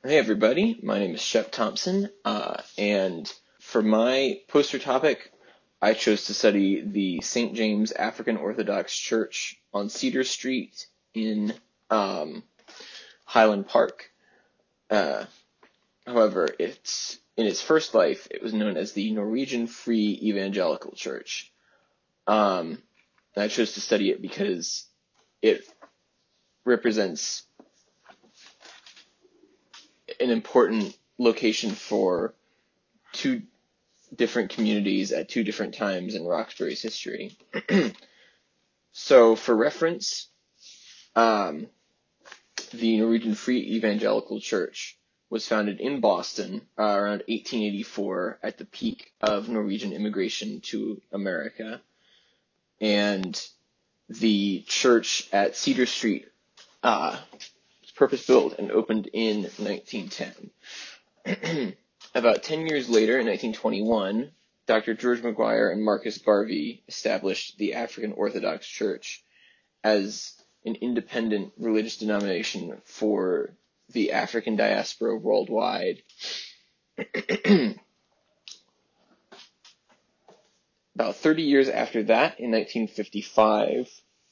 Hey everybody, my name is Shep Thompson, and for my poster topic, I chose to study the St. James African Orthodox Church on Cedar Street in um, Highland Park. Uh, However, in its first life, it was known as the Norwegian Free Evangelical Church. And I chose to study it because it represents an important location for two different communities at two different times in Roxbury's history. So, for reference, um, the Norwegian Free Evangelical Church was founded in Boston around 1884 at the peak of Norwegian immigration to America. And the church at Cedar Street was purpose-built and opened in 1910. About 10 years later, in 1921, Dr. George McGuire and Marcus Garvey established the African Orthodox Church as an independent religious denomination for the African diaspora worldwide. About 30 years after that, in 1955,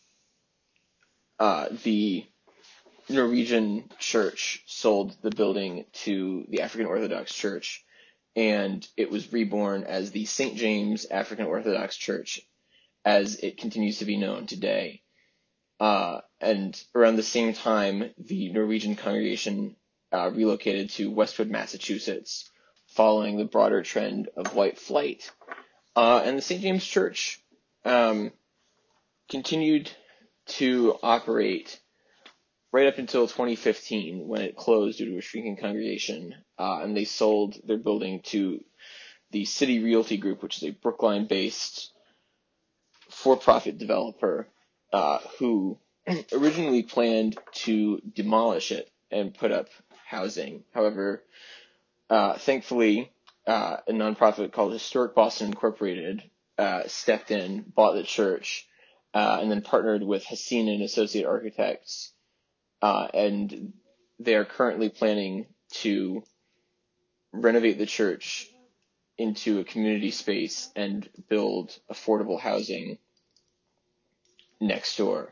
the Norwegian church sold the building to the African Orthodox Church, and it was reborn as the St. James African Orthodox Church, as it continues to be known today. And around the same time, the Norwegian congregation relocated to Westwood, Massachusetts, following the broader trend of white flight. And the St. James Church continued to operate right up until 2015, when it closed due to a shrinking congregation, and they sold their building to the City Realty Group, which is a Brookline-based for-profit developer who originally planned to demolish it and put up housing. However, thankfully, a nonprofit called Historic Boston Incorporated stepped in, bought the church, and then partnered with Hasina and Associate Architects, and they are currently planning to renovate the church into a community space and build affordable housing next door.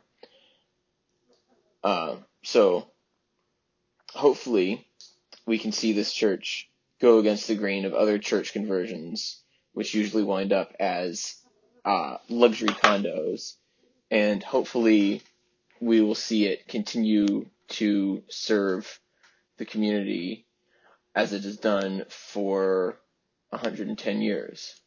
So hopefully we can see this church go against the grain of other church conversions, which usually wind up as luxury condos, and hopefully we will see it continue to serve the community as it has done for 110 years.